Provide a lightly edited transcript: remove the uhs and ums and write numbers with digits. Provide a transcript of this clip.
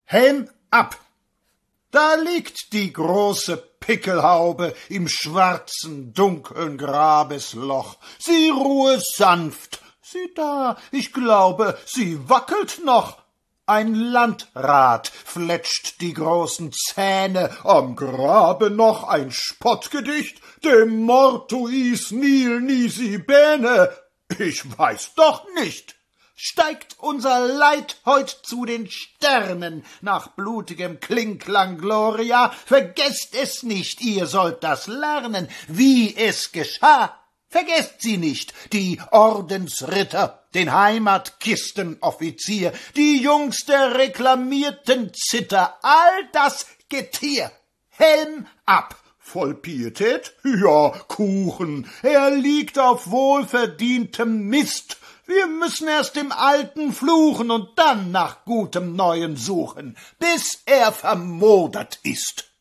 Helm ab! Da liegt die große Pickelhaube im schwarzen, dunkeln Grabesloch. Sie ruhe sanft. Sieh da, ich glaube, sie wackelt noch. Ein Landrat fletscht die großen Zähne, am Grabe noch ein Spottgedicht, dem mortuis nil nisi bene. Ich weiß doch nicht. Steigt unser Leid heut zu den Sternen nach blutigem Klinklang Gloria, vergesst es nicht, ihr sollt das lernen, wie es geschah. Vergesst sie nicht, die Ordensritter, den Heimatkistenoffizier, die Jungs der reklamierten Zither, all das Getier. Helm ab! Voll Pietät? Ja, Kuchen, er liegt auf wohlverdientem Mist. Wir müssen erst dem Alten fluchen und dann nach gutem Neuen suchen, bis er vermodert ist.